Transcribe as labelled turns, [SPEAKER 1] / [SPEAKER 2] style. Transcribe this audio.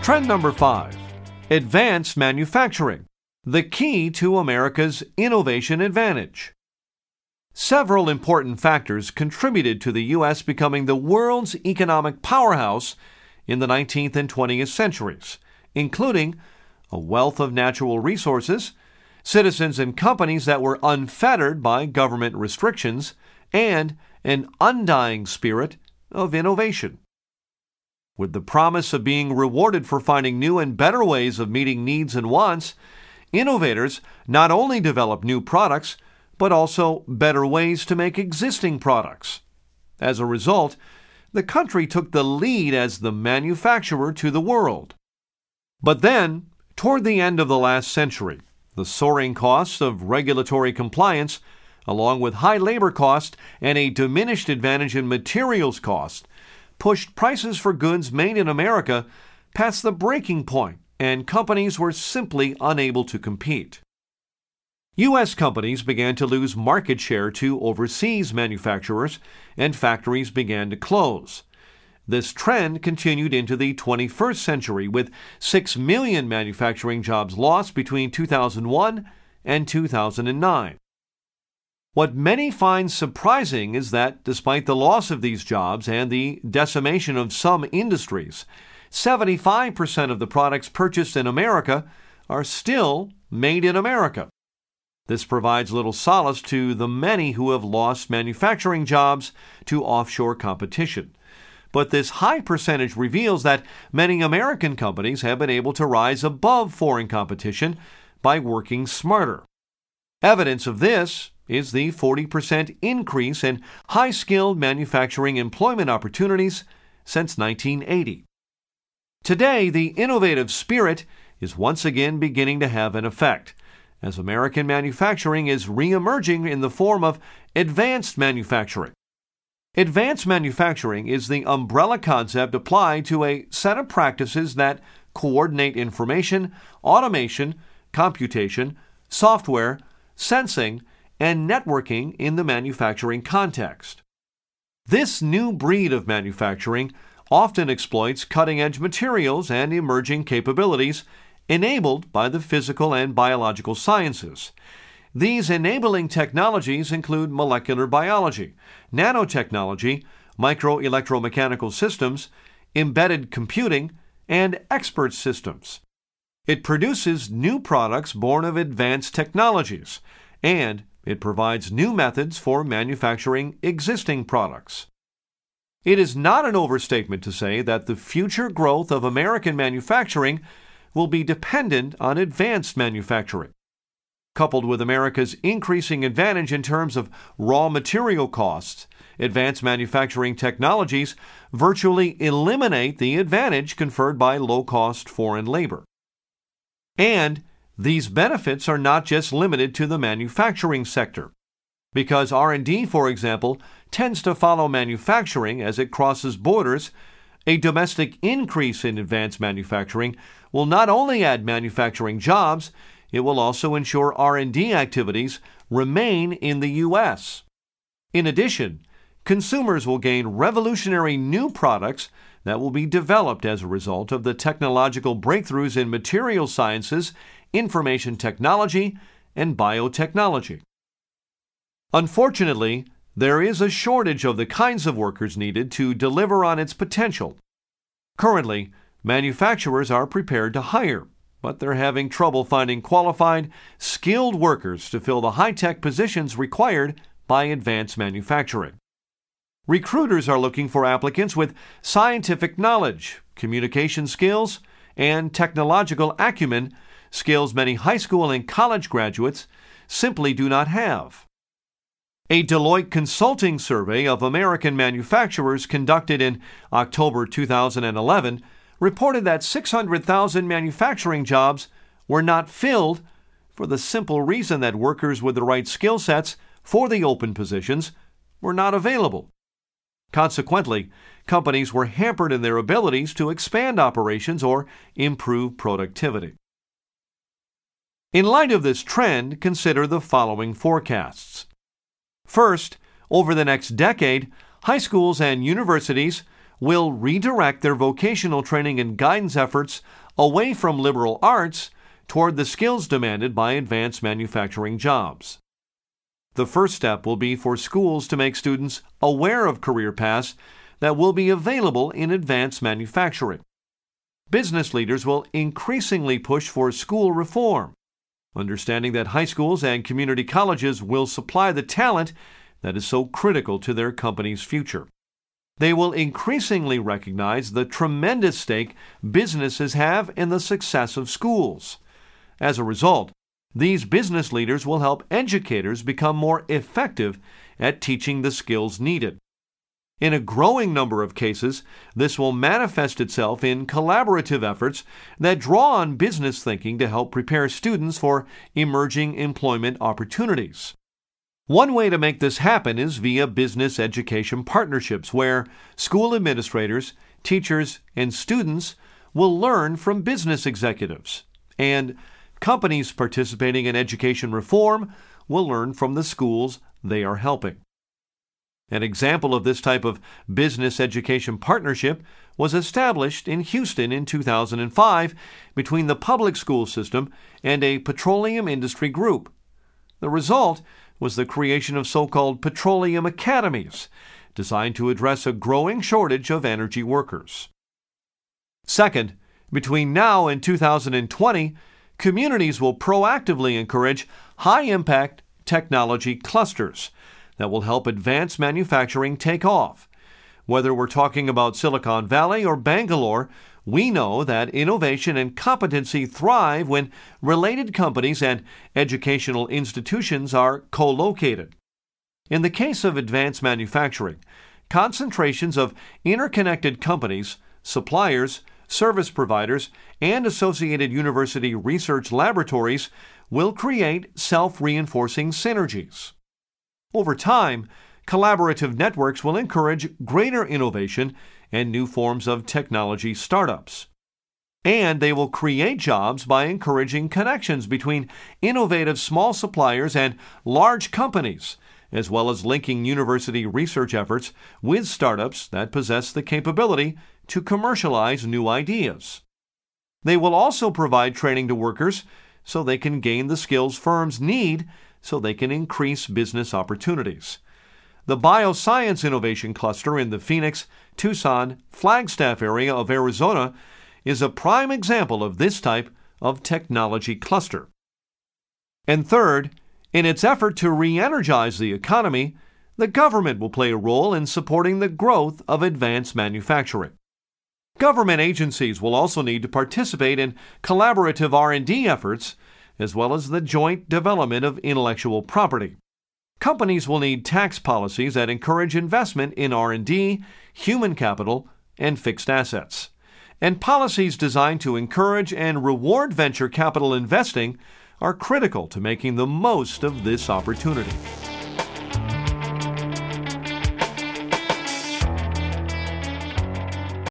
[SPEAKER 1] Trend number 5. Advanced manufacturing, the key to America's innovation advantage. Several important factors contributed to the U.S. becoming the world's economic powerhouse in the 19th and 20th centuries, including a wealth of natural resources, citizens and companies that were unfettered by government restrictions, and an undying spirit of innovation. With the promise of being rewarded for finding new and better ways of meeting needs and wants, innovators not only developed new products, but also better ways to make existing products. As a result, the country took the lead as the manufacturer to the world. But then, toward the end of the last century, the soaring costs of regulatory compliance, along with high labor cost and a diminished advantage in materials cost, pushed prices for goods made in America past the breaking point, and companies were simply unable to compete. U.S. companies began to lose market share to overseas manufacturers, and factories began to close. This trend continued into the 21st century, with 6 million manufacturing jobs lost between 2001 and 2009. What many find surprising is that, despite the loss of these jobs and the decimation of some industries, 75% of the products purchased in America are still made in America. This provides little solace to the many who have lost manufacturing jobs to offshore competition. But this high percentage reveals that many American companies have been able to rise above foreign competition by working smarter. Evidence of this is the 40% increase in high-skilled manufacturing employment opportunities since 1980. Today, the innovative spirit is once again beginning to have an effect, as American manufacturing is re-emerging in the form of advanced manufacturing. Advanced manufacturing is the umbrella concept applied to a set of practices that coordinate information, automation, computation, software, sensing, and networking in the manufacturing context. This new breed of manufacturing often exploits cutting-edge materials and emerging capabilities enabled by the physical and biological sciences. These enabling technologies include molecular biology, nanotechnology, microelectromechanical systems, embedded computing, and expert systems. It produces new products born of advanced technologies, and it provides new methods for manufacturing existing products. It is not an overstatement to say that the future growth of American manufacturing will be dependent on advanced manufacturing. Coupled with America's increasing advantage in terms of raw material costs, advanced manufacturing technologies virtually eliminate the advantage conferred by low-cost foreign labor. And these benefits are not just limited to the manufacturing sector. Because R&D, for example, tends to follow manufacturing as it crosses borders, a domestic increase in advanced manufacturing will not only add manufacturing jobs, it will also ensure R&D activities remain in the U.S. In addition, consumers will gain revolutionary new products that will be developed as a result of the technological breakthroughs in material sciences, information technology, and biotechnology. Unfortunately, there is a shortage of the kinds of workers needed to deliver on its potential. Currently, manufacturers are prepared to hire, but they're having trouble finding qualified, skilled workers to fill the high-tech positions required by advanced manufacturing. Recruiters are looking for applicants with scientific knowledge, communication skills, and technological acumen, skills many high school and college graduates simply do not have. A Deloitte Consulting survey of American manufacturers conducted in October 2011 reported that 600,000 manufacturing jobs were not filled for the simple reason that workers with the right skill sets for the open positions were not available. Consequently, companies were hampered in their abilities to expand operations or improve productivity. In light of this trend, consider the following forecasts. First, over the next decade, high schools and universities will redirect their vocational training and guidance efforts away from liberal arts toward the skills demanded by advanced manufacturing jobs. The first step will be for schools to make students aware of career paths that will be available in advanced manufacturing. Business leaders will increasingly push for school reform, understanding that high schools and community colleges will supply the talent that is so critical to their company's future. They will increasingly recognize the tremendous stake businesses have in the success of schools. As a result, these business leaders will help educators become more effective at teaching the skills needed. In a growing number of cases, this will manifest itself in collaborative efforts that draw on business thinking to help prepare students for emerging employment opportunities. One way to make this happen is via business education partnerships, where school administrators, teachers, and students will learn from business executives, and companies participating in education reform will learn from the schools they are helping. An example of this type of business education partnership was established in Houston in 2005 between the public school system and a petroleum industry group. The result was the creation of so-called petroleum academies, designed to address a growing shortage of energy workers. Second, between now and 2020, communities will proactively encourage high-impact technology clusters that will help advanced manufacturing take off. Whether we're talking about Silicon Valley or Bangalore, we know that innovation and competency thrive when related companies and educational institutions are co-located. In the case of advanced manufacturing, concentrations of interconnected companies, suppliers, service providers, and associated university research laboratories will create self-reinforcing synergies. Over time, collaborative networks will encourage greater innovation and new forms of technology startups. And they will create jobs by encouraging connections between innovative small suppliers and large companies, as well as linking university research efforts with startups that possess the capability to commercialize new ideas. They will also provide training to workers so they can gain the skills firms need so they can increase business opportunities. The Bioscience Innovation Cluster in the Phoenix, Tucson, Flagstaff area of Arizona is a prime example of this type of technology cluster. And third, in its effort to re-energize the economy, the government will play a role in supporting the growth of advanced manufacturing. Government agencies will also need to participate in collaborative R&D efforts, as well as the joint development of intellectual property. Companies will need tax policies that encourage investment in R&D, human capital, and fixed assets. And policies designed to encourage and reward venture capital investing are critical to making the most of this opportunity.